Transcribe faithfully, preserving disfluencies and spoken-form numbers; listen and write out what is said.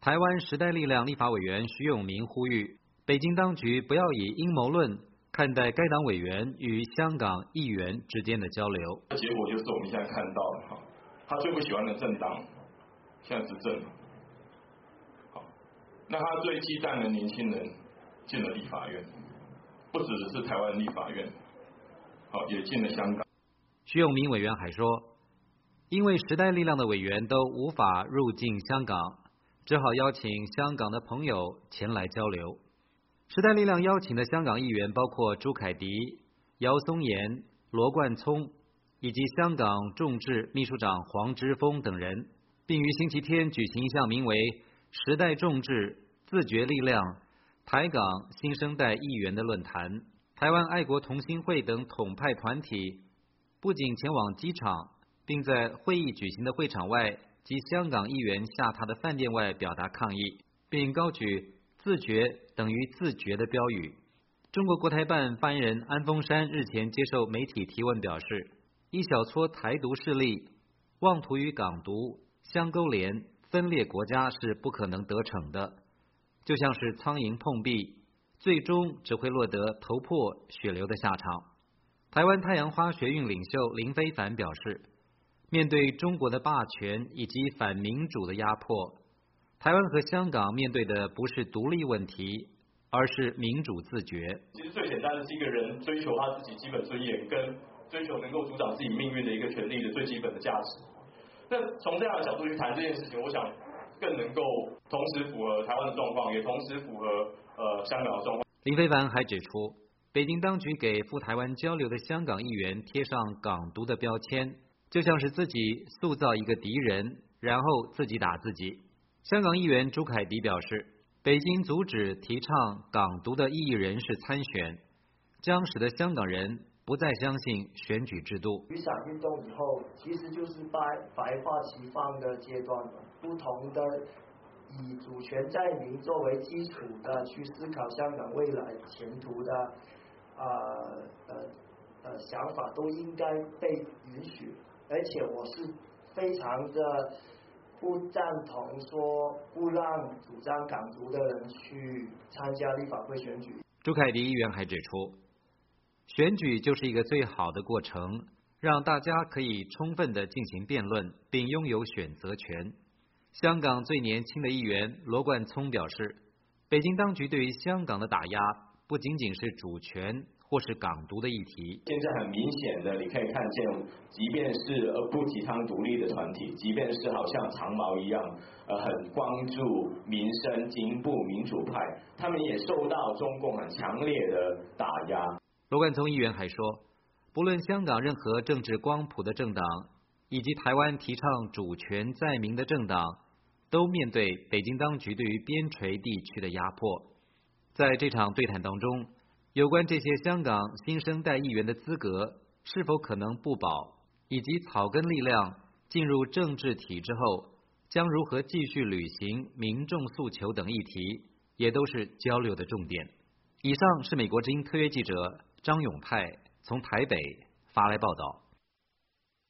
台湾时代力量立法委员徐永明呼吁，北京当局不要以阴谋论看待该党委员与香港议员之间的交流。 结果就是我们现在看到的哈，他最不喜欢的政党现在执政了，好，那他最忌惮的年轻人进了立法院，不只是台湾立法院，好，也进了香港。 徐永明委员还说，因为时代力量的委员都无法入境香港，只好邀请香港的朋友前来交流。时代力量邀请的香港议员包括朱凯廸、姚松炎、罗冠聪以及香港众志秘书长黄之锋等人，并于星期天举行一项名为时代众志自觉力量台港新生代议员的论坛。台湾爱国同心会等统派团体不仅前往机场，并在会议举行的会场外及香港议员下榻的饭店外表达抗议，并高举自觉等于自觉的标语。中国国台办发言人安峰山日前接受媒体提问表示，一小撮台独势力妄图与港独相勾连分裂国家是不可能得逞的，就像是苍蝇碰壁，最终只会落得头破血流的下场。台湾太阳花学运领袖林飞帆表示，面对中国的霸权以及反民主的压迫，台湾和香港面对的不是独立问题，而是民主自觉。 其实最简单的是一个人追求他自己基本尊严，跟追求能够主掌自己命运的一个权利的最基本的价值。那从这样的角度去谈这件事情，我想更能够同时符合台湾的状况，也同时符合呃香港的状况。 林飞帆还指出，北京当局给赴台湾交流的香港议员贴上港独的标签，就像是自己塑造一个敌人，然后自己打自己。香港议员朱凯廸表示，北京阻止提倡港独的异议人士参选，将使得香港人不再相信选举制度。 雨伞运动以后，其实就是白百花齐放的阶段了，不同的以主权在民作为基础的去思考香港未来前途的呃呃呃想法都应该被允许，而且我是非常的不赞同说不让主张港独的人去参加立法会选举。 朱凯廸议员还指出，选举就是一个最好的过程，让大家可以充分地进行辩论，并拥有选择权。香港最年轻的议员罗冠聪表示，北京当局对于香港的打压不仅仅是主权或是港独的议题。 现在很明显的，你可以看见，即便是呃不提倡独立的团体，即便是好像长毛一样，呃很关注民生、进步、民主派，他们也受到中共很强烈的打压。 罗冠聪议员还说，不论香港任何政治光谱的政党，以及台湾提倡主权在民的政党，都面对北京当局对于边陲地区的压迫。在这场对谈当中，有关这些香港新生代议员的资格是否可能不保，以及草根力量进入政治体制后将如何继续履行民众诉求等议题，也都是交流的重点。以上是美国之音特约记者张永泰从台北发来报道。